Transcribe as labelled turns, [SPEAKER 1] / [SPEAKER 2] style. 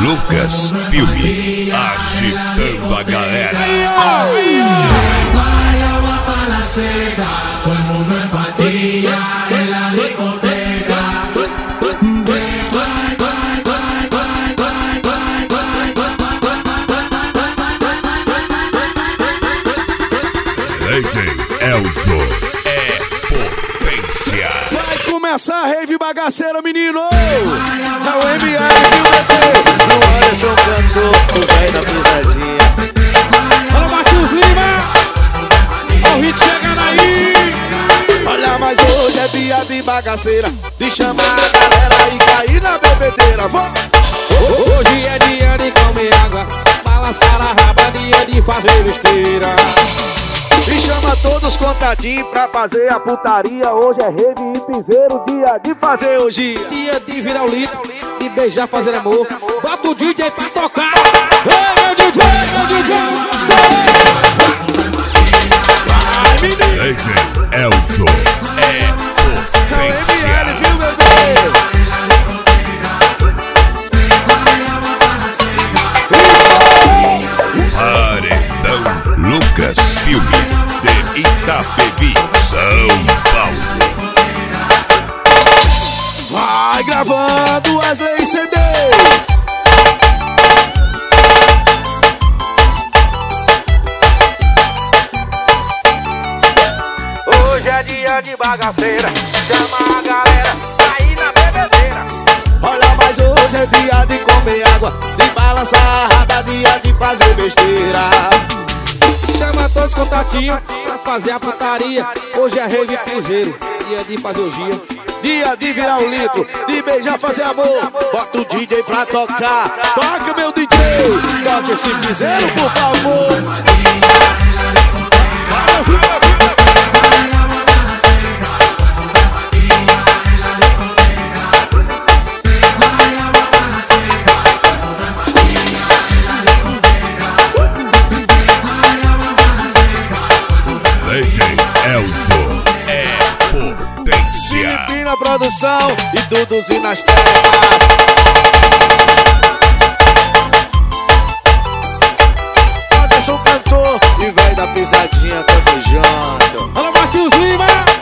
[SPEAKER 1] Lucas Filme, agitando a galera.
[SPEAKER 2] Vaya guapa la seca, todo el mundo en patilla en la discoteca.
[SPEAKER 1] DJ Elzo é potência.
[SPEAKER 3] Vai começar a rave bagaceira, menino! É o MR, viu, bebê? Não olha, sou cantor, o velho da pisadinha. Olha o Marquinhos Lima! Olha o hit chegando aí! Olha, mas hoje é dia de bagaceira, de chamar a galera e cair na bebedeira.
[SPEAKER 4] Hoje é dia de comer água, balançar a raba, dia de fazer besteira.
[SPEAKER 3] E chama todos os contatinhos pra fazer a putaria. Hoje é rave e piseiro, dia de fazer hoje.
[SPEAKER 4] Dia de virar o litro, de beijar, fazer amor. Bota o DJ pra tocar. Ei, meu DJ, meu DJ, vai, menino.
[SPEAKER 1] DJ Elzo é potência.
[SPEAKER 3] ML, viu, bebê?
[SPEAKER 1] Paredão Lucas Filme de Itapevi, São Paulo.
[SPEAKER 3] Vai gravando as leis CDs.
[SPEAKER 4] Hoje é dia de bagaceira, chama a galera, aí na bebedeira.
[SPEAKER 3] Olha, mas hoje é dia de comer água, de balançar a raba, dia de fazer besteira.
[SPEAKER 4] Chama todos os contatinhos pra fazer a putaria. Hoje é rave piseiro, dia de fazer orgia.
[SPEAKER 3] Dia de virar um litro, de beijar, fazer amor. Bota o DJ pra tocar, toca meu DJ. Toca esse piseiro, por favor.
[SPEAKER 1] DJ Elzo é potência.
[SPEAKER 3] Filipina Produção e Duduzinho nas telas. Anderson cantor e velho da pisadinha, tamo junto.
[SPEAKER 4] Olha o Marquinhos Lima!